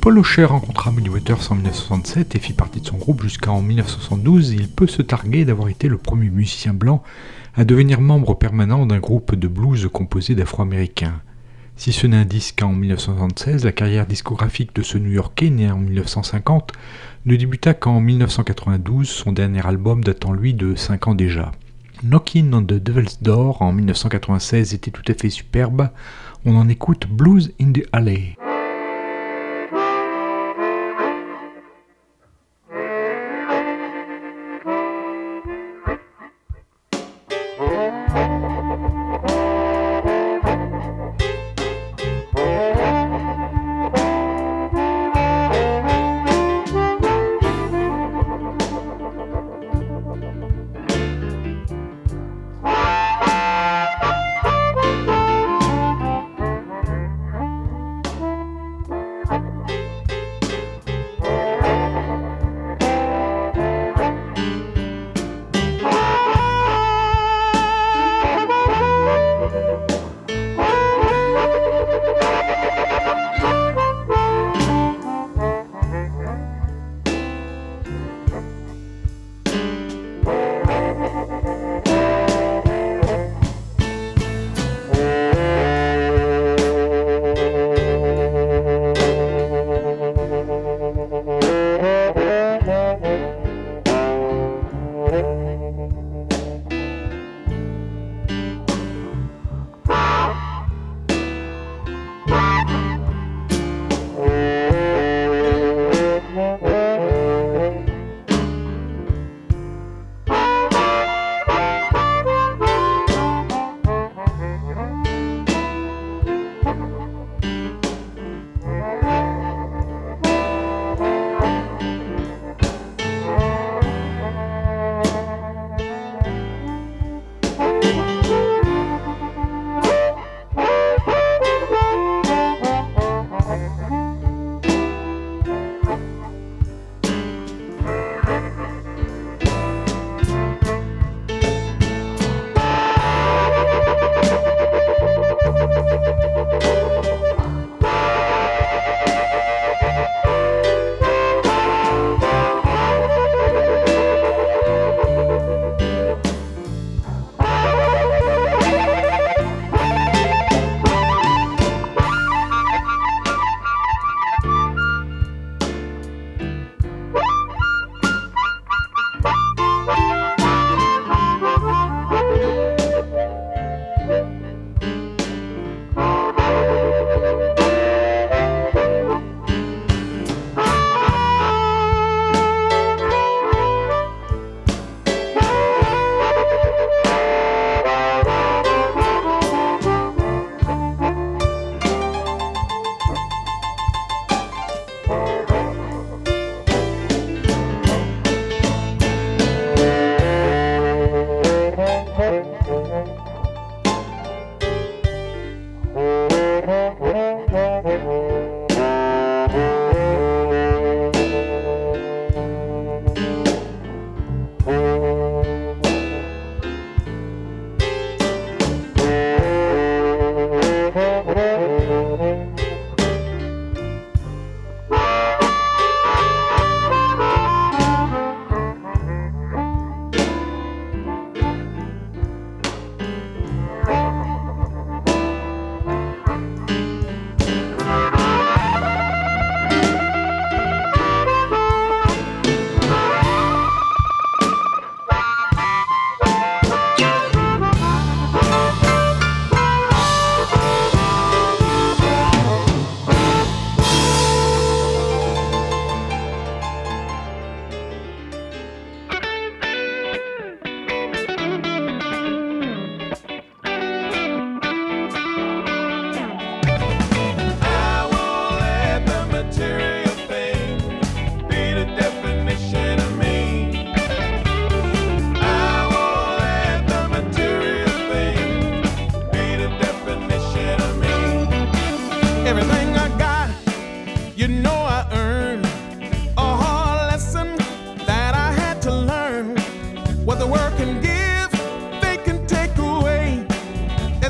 Paul Aucher rencontra Muddy Waters en 1967 et fit partie de son groupe jusqu'en 1972. Il peut se targuer d'avoir été le premier musicien blanc à devenir membre permanent d'un groupe de blues composé d'Afro-Américains. Si ce n'est un disque en 1976, la carrière discographique de ce New-Yorkais, né en 1950, ne débuta qu'en 1992, son dernier album datant lui de 5 ans déjà. Knockin' on the Devil's Door en 1996 était tout à fait superbe, on en écoute Blues in the Alley.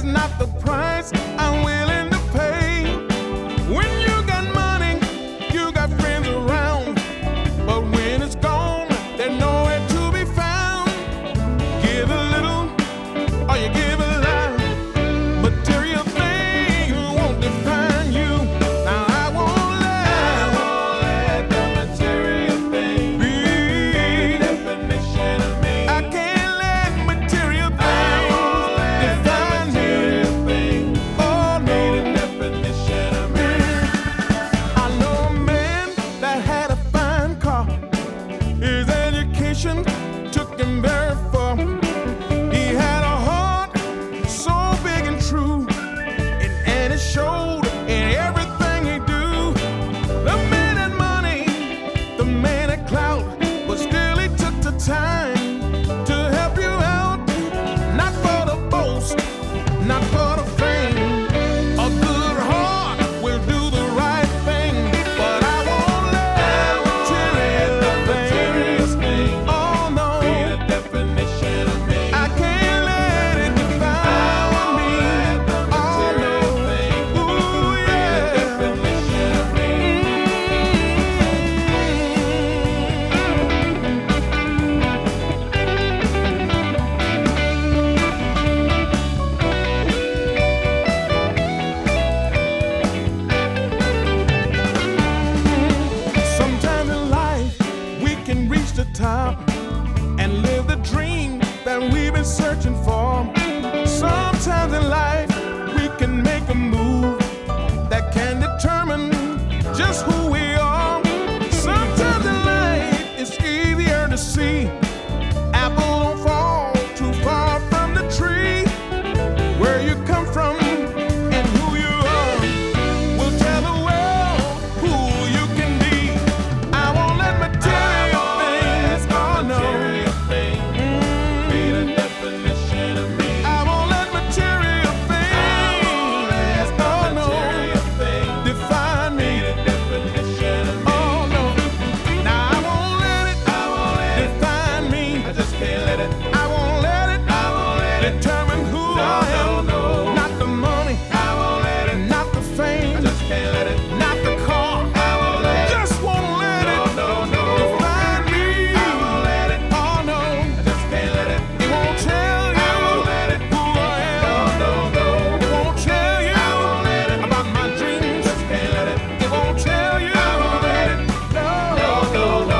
price I'm willing to pay. When you got money, you him very far. He had a heart so big and true, and it showed in everything he do. The man had money, the man had clout, but still he took the time to help you out. Not for the boast, not for the fame. A good heart will do the right thing, but I won't let material things, oh no, be the definition of me. I can't let it define me, oh no, ooh yeah, be the definition of me. Sometimes in life we can reach the top and live the dream that we've been searching for. Sometimes in life we can make a move that can determine just who we are. Sometimes in life it's easier to see apple don't fall too far from the tree. Where you come from and who you are will tell the world who you can be. I won't let material things, oh no, be the definition of me. I won't let material things, oh no, define me, be the definition of me. Oh no, now I won't let it define me. I just can't let it. I won't let it determine who I am. Not the money, not the fame, I just can't let it. Not the car, just won't let it define me. Oh no, I just can't let it. It won't tell you who I am. It won't tell you about my dreams. It won't tell you. No.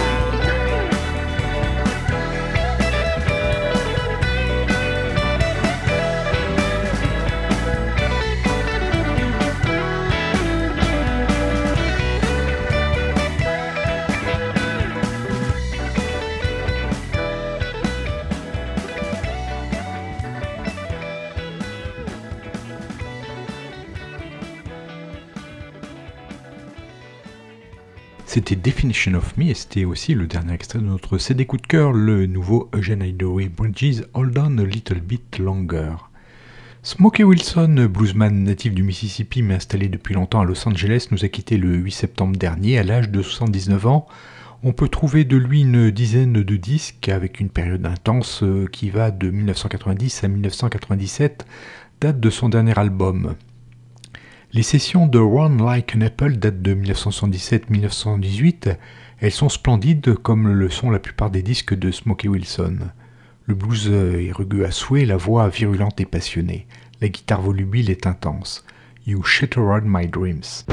C'était Definition of Me et c'était aussi le dernier extrait de notre CD coup de cœur, le nouveau Eugene Hideaway Bridges, Hold On a Little Bit Longer. Smokey Wilson, bluesman natif du Mississippi mais installé depuis longtemps à Los Angeles, nous a quitté le 8 septembre dernier à l'âge de 79 ans. On peut trouver de lui une dizaine de disques avec une période intense qui va de 1990 à 1997, date de son dernier album. Les sessions de Run Like an Apple datent de 1977-1978. Elles sont splendides comme le sont la plupart des disques de Smokey Wilson. Le blues est rugueux à souhait, la voix virulente et passionnée. La guitare volubile est intense. You Shattered My Dreams.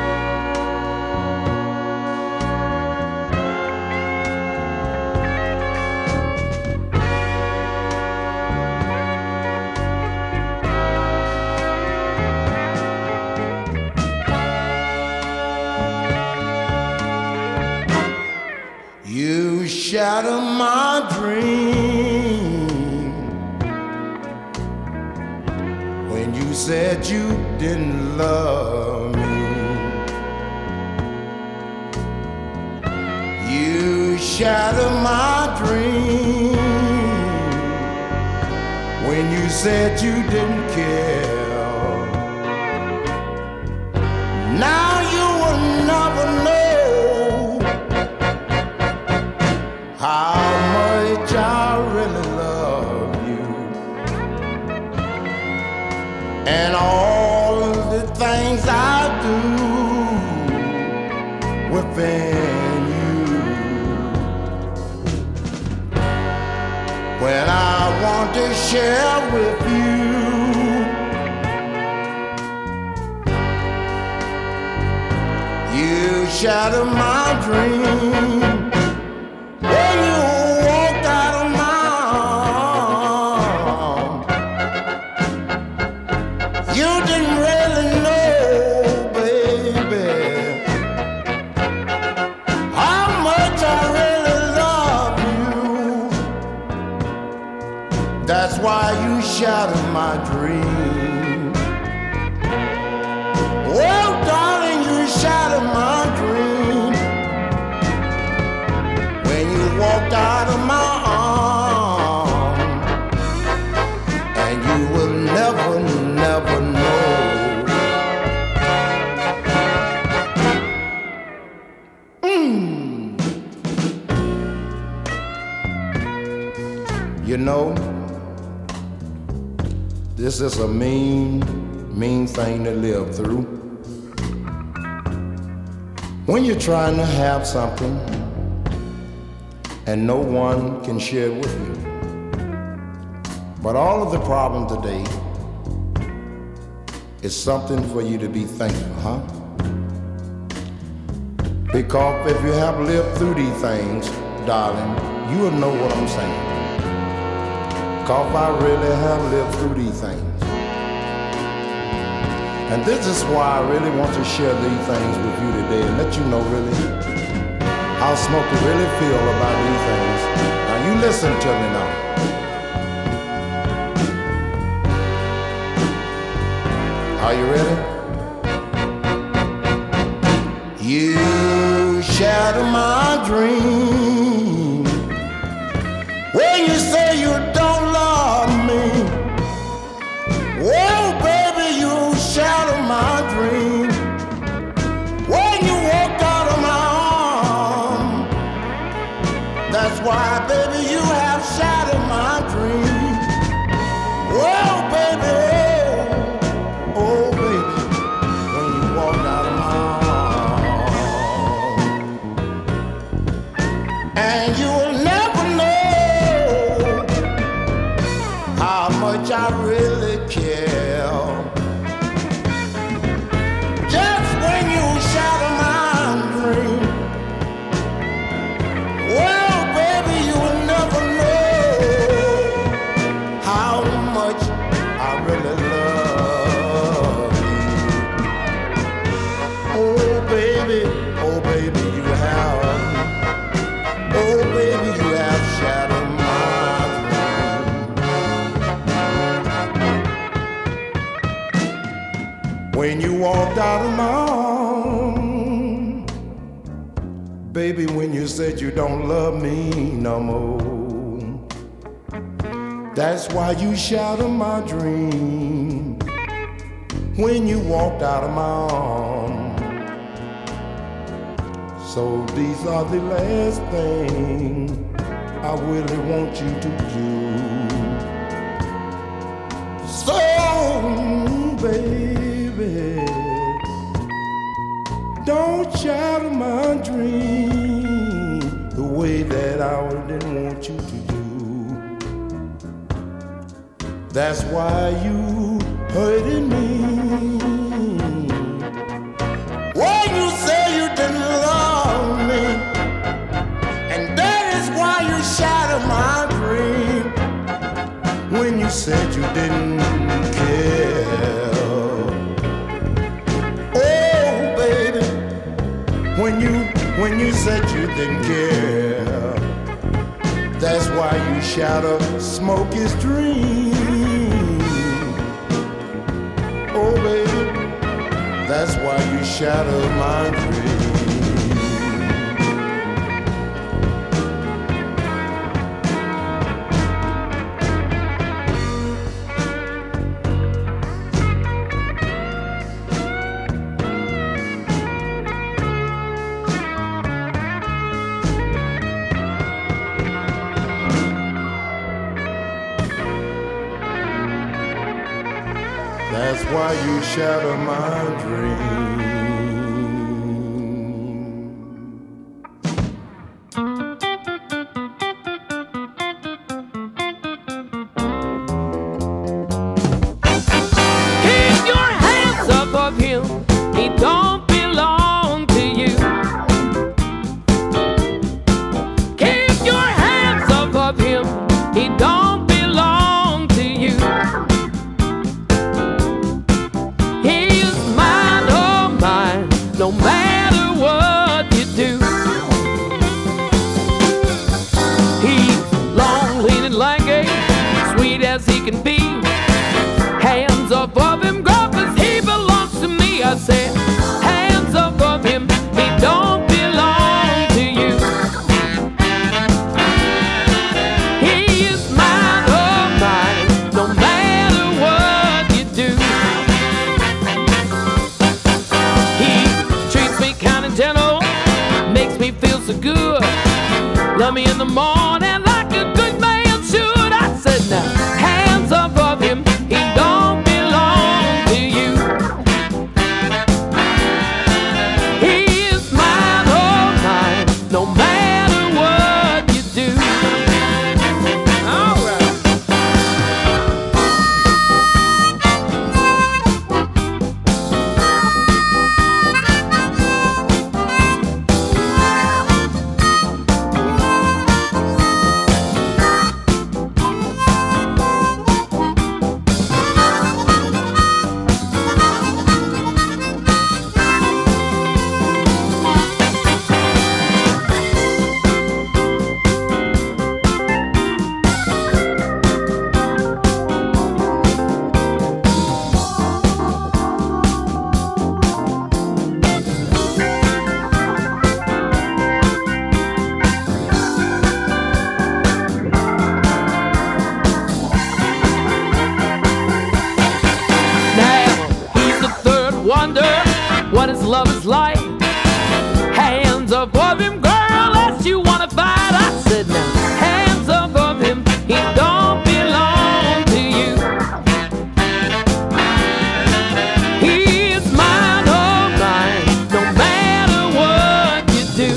You shatter my dream when you said you didn't love me. You shatter my dream when you said you didn't care. Now you will never know how much I really love you, and all the things I do within you. When I want to share with you, you shatter my dream. When you walked out of my arms, you didn't really know, baby, how much I really love you. That's why you shattered my dream. Oh, darling, you shattered my dream when you walked out of my arms, and you will never, never know. You know, this is a mean thing to live through. When you're trying to have something and no one can share it with you. But all of the problem today is something for you to be thankful, huh? Because if you have lived through these things, darling, you will know what I'm saying. Because I really have lived through these things. And this is why I really want to share these things with you today and let you know really how Smokey really feel about these things. Now you listen to me now. Are you ready? You shatter my dream when you say you don't love me. Oh, baby, you shatter my dream when you walk out of my arms. That's why, baby, you have shattered my dream. Oh, baby, oh, baby, when you walk out of my arms, and you will never know how much I really care. Just when you shatter my dream, well, baby, you will never know how much I really love you. Oh, baby, you have. Oh, baby, you have shattered my dream. When you walked out of my arms, baby, when you said you don't love me no more, that's why you shattered my dream. When you walked out of my arms. So these are the last things I really want you to do. So, baby, don't shatter my dream the way that I didn't want you to do. That's why you hurted me. When you say you didn't love me, and that is why you shattered my dream. When you said you didn't care. Oh, baby, when you said you didn't care, that's why you shattered Smokey's dream. Oh, baby, that's why you shattered my dream. That's why you shatter my dream. Keep your hands up of him. He don't belong to you. Keep your hands up of him. He don't belong to you. He is mine, oh in the morning like a good man should. I said, now, hands above him, he don't belong to you. He is mine, oh mine, no matter what you do. All right. What his love is like. Hands above him, girl, unless you wanna fight. I said, now, hands above him, he don't belong to you. He is mine, oh mine, no matter what you do.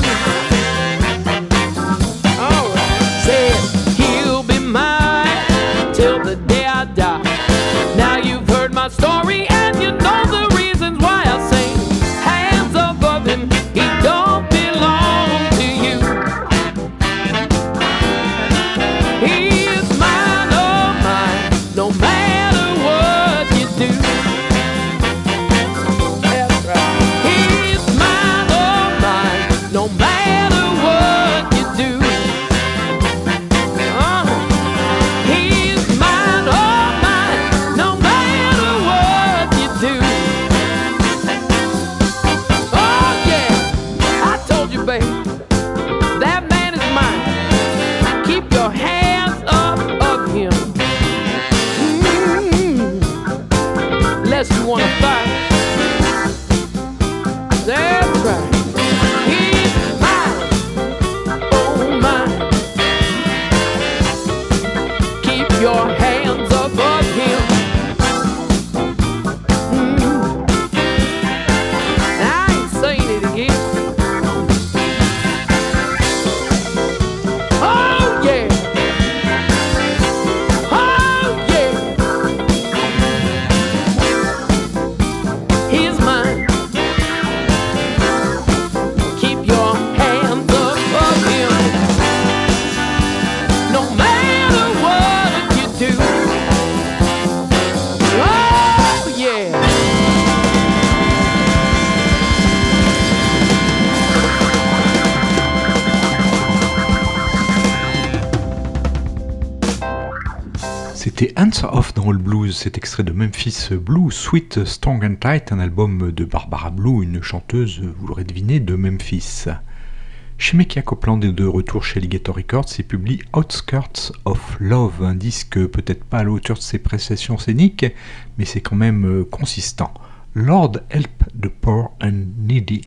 All right. Said he'll be mine till the day I die. Now you've heard my story and you know the reasons why I sing. Hands above him, he don't belong to you. He is mine, oh mine, no matter what you do. That's right. He is mine, oh mine, no matter what you do. He is mine, oh mine, no matter what you do. Oh yeah, I told you, baby, that man is mine. Keep your hands up of him. Unless you wanna fight. That's right. He's mine, oh mine. Keep your hands above him. I ain't saying it again. Oh yeah. Oh yeah. He's mine. Keep your hands above him. No matter what you do. Oh yeah. C'était Hands Off dans All Blues, cet extrait de Memphis Blue, Sweet, Strong and Tight, un album de Barbara Blue, une chanteuse, vous l'aurez deviné, de Memphis. Shemekia Copeland est de retour chez Alligator Records et publie Outskirts of Love, un disque peut-être pas à la hauteur de ses prestations scéniques, mais c'est quand même consistant. Lord Help the Poor and Needy.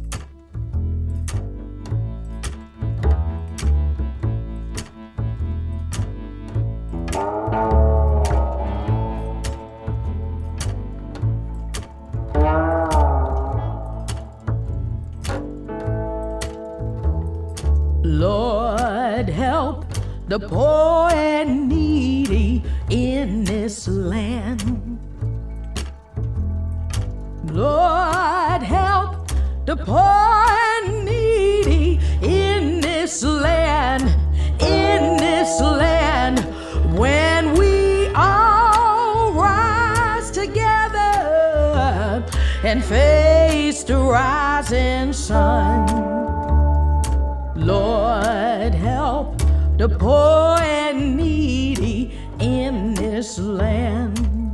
Lord, help the poor and needy in this land. Lord, help the poor and needy in this land, when we all rise together and face the rising sun. Lord, help the poor and needy in this land.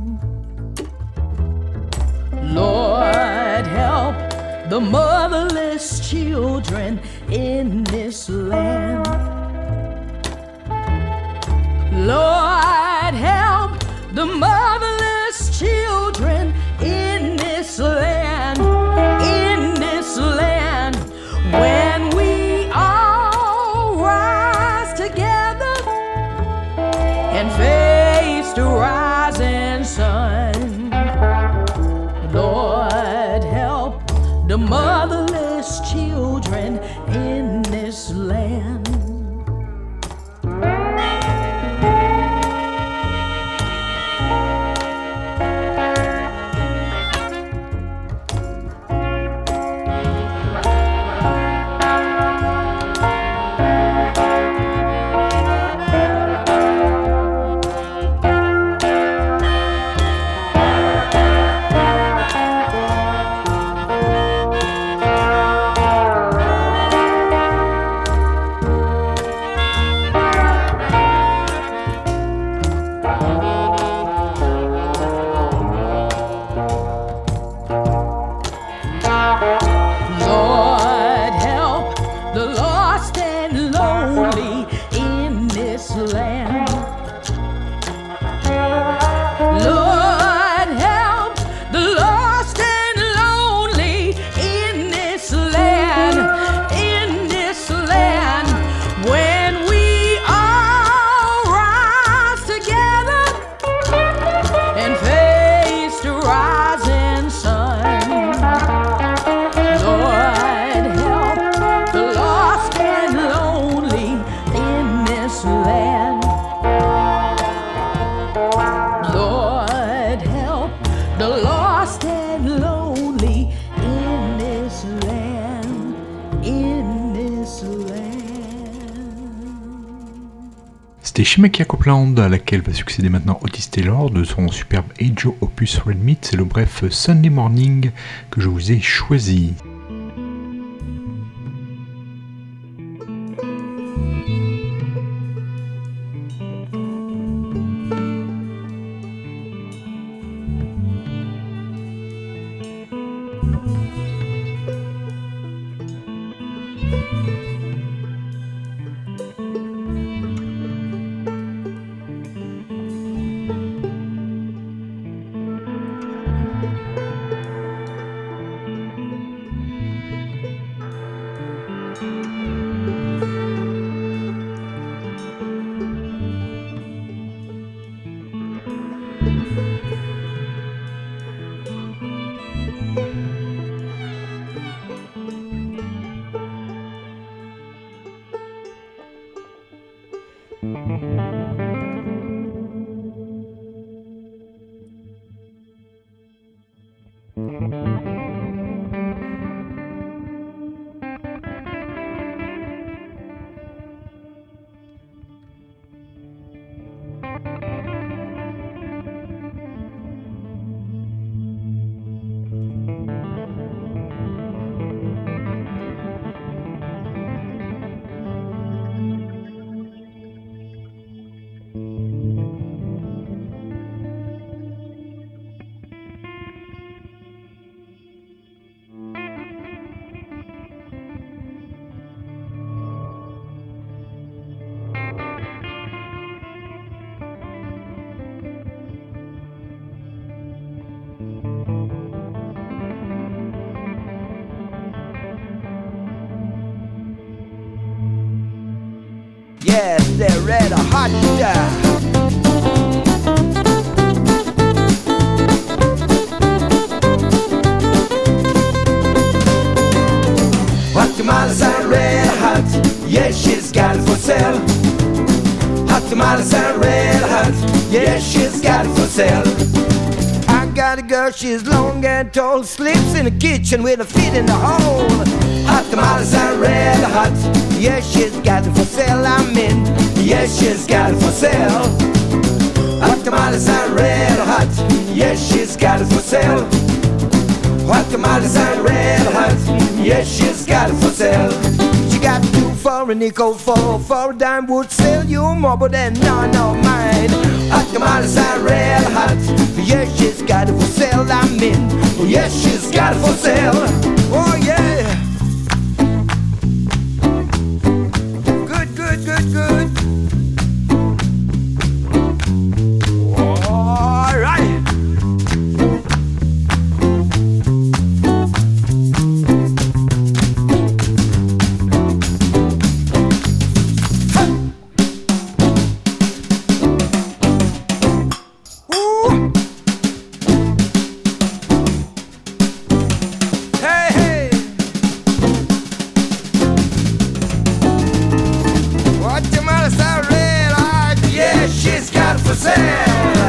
Lord, help the motherless children in this land. Lord, help the motherless children in this land, when we all rise this land. Lord, help the lost and lonely in this land, in this land. When we all rise together and face the rising sun, Lord, help the lost and lonely in this land. Lord, help the lost and lonely in this land, in this land. C'était Shemekia Copeland, à laquelle va succéder maintenant Otis Taylor de son superbe Ajo Opus Red Meat. C'est le bref Sunday Morning que je vous ai choisi. Yes, they're red hot. Hot tamales are red hot. Yes, she's got it for sale. Hot tamales are red hot. Yes, she's got it for sale. I got a girl, she's long and tall, sleeps in the kitchen with her feet in the hole. Hot tamales are red hot. Yes, she's got it for sale. I'm in. Yes, she's got it for sale. Hot tamales are red hot. Yes, she's got it for sale. Hot tamales are red hot. Yes, she's got it for sale. She got 2 for a nickel, 4 for a dime. Would sell you more, but then none of mine. Hot tamales are red hot. Yes, she's got it for sale. I'm in. Yes, she's got it for sale. Oh yeah. Good. All right. Ooh. Hey. What the matter, are red hot? Yeah, she's got it for sale.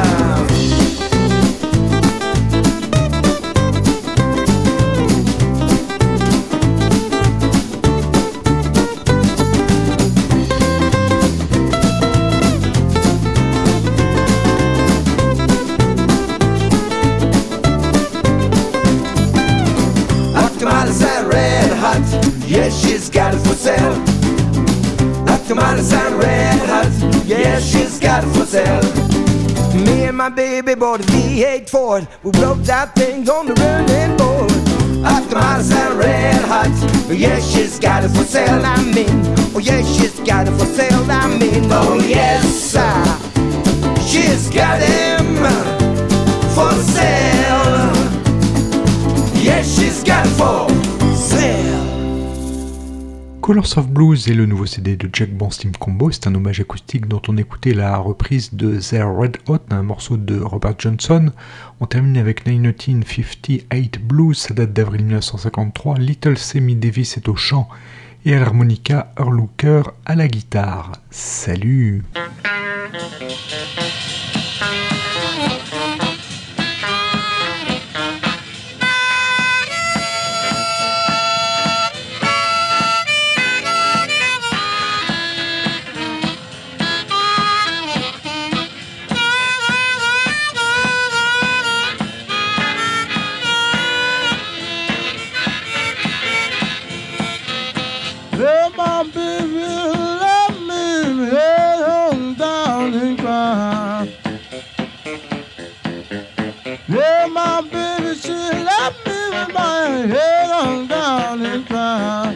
Hot tamales are red hot. Yes, she's got it for sale. Hot tamales are red hot. Yes, she's got it for sale. Me and my baby bought a V8 Ford. We broke that thing on the running board. Hot tamales are red hot. Yes, she's got it for sale. I'm in. Oh yes, she's got it for sale. I'm in. Oh yeah. Yes, she's got him for sale. Yes, she's got for sale. Colors of Blues est le nouveau CD de Jack Bond-Steam Combo. C'est un hommage acoustique dont on écoutait la reprise de They're Red Hot, un morceau de Robert Johnson. On termine avec 1958 Blues, ça date d'avril 1953. Little Sammy Davis est au chant et à l'harmonica, Earl Hooker à la guitare. Salut! Hey, my baby, let me head on down and cry. Yeah, my baby, she let me with my head on down and cry.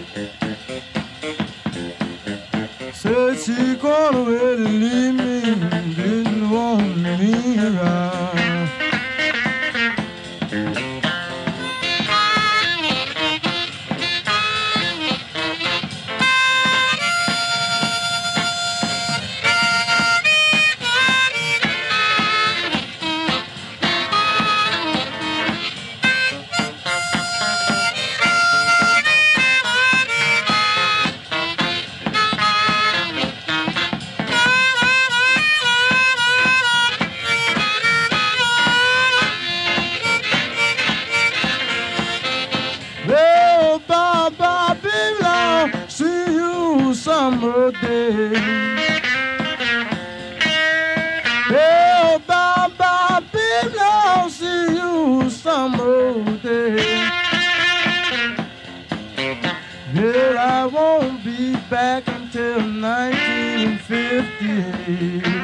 Said she gone away to leave me, didn't want me around. Well, bye-bye, baby, I'll see you summer day. Well, bye-bye, baby, I'll see you summer day. Well, I won't be back until 1958.